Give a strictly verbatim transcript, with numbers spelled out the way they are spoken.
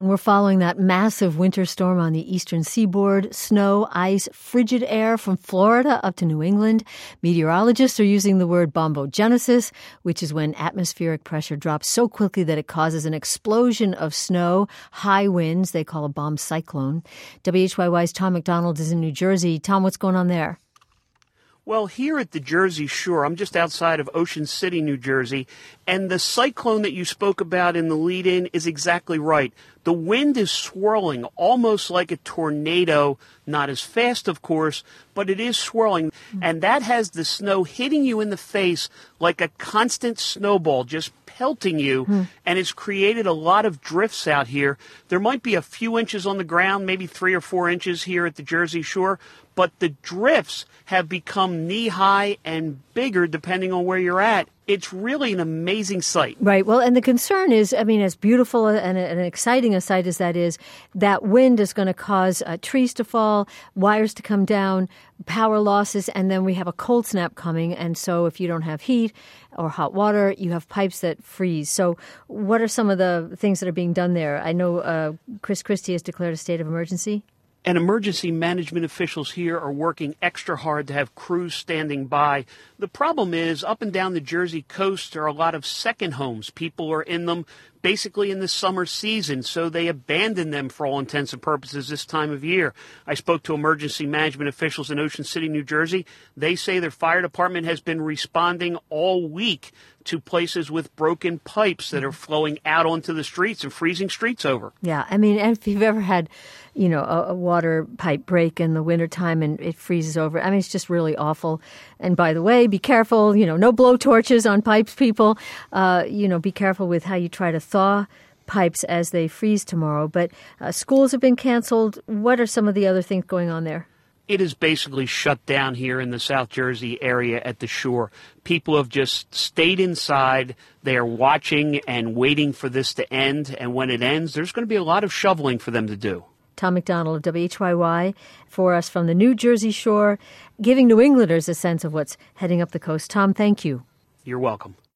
We're following that massive winter storm on the eastern seaboard. Snow, ice, frigid air from Florida up to New England. Meteorologists are using the word bombogenesis, which is when atmospheric pressure drops so quickly that it causes an explosion of snow, high winds. They call a bomb cyclone. W H Y Y's Tom McDonald is in New Jersey. Tom, what's going on there? Well, here at the Jersey Shore, I'm just outside of Ocean City, New Jersey, and the cyclone that you spoke about in the lead-in is exactly right. The wind is swirling almost like a tornado, not as fast, of course, but it is swirling, and that has the snow hitting you in the face like a constant snowball, just pelting you, hmm. and it's created a lot of drifts out here. There might be a few inches on the ground, maybe three or four inches here at the Jersey Shore, but the drifts have become knee-high and bigger depending on where you're at. It's really an amazing sight. Right. Well, and the concern is, I mean, as beautiful and, and exciting a sight as that is, that wind is going to cause uh, trees to fall, wires to come down, power losses, and then we have a cold snap coming. And so if you don't have heat or hot water, you have pipes that freeze. So what are some of the things that are being done there? I know uh, Chris Christie has declared a state of emergency. And emergency management officials here are working extra hard to have crews standing by. The problem is, up and down the Jersey coast, there are a lot of second homes. People are in them basically in the summer season, so they abandon them for all intents and purposes this time of year. I spoke to emergency management officials in Ocean City, New Jersey. They say their fire department has been responding all week to places with broken pipes that are flowing out onto the streets and freezing streets over. Yeah, I mean, if you've ever had, you know, a, a water pipe break in the wintertime and it freezes over, I mean, it's just really awful. And by the way, be careful, you know, no blow torches on pipes, people. Uh, you know, be careful with how you try to thaw pipes as they freeze tomorrow. But uh, schools have been canceled. What are some of the other things going on there? It is basically shut down here in the South Jersey area at the shore. People have just stayed inside. They are watching and waiting for this to end. And when it ends, there's going to be a lot of shoveling for them to do. Tom McDonald of W H Y Y for us from the New Jersey Shore, giving New Englanders a sense of what's heading up the coast. Tom, thank you. You're welcome.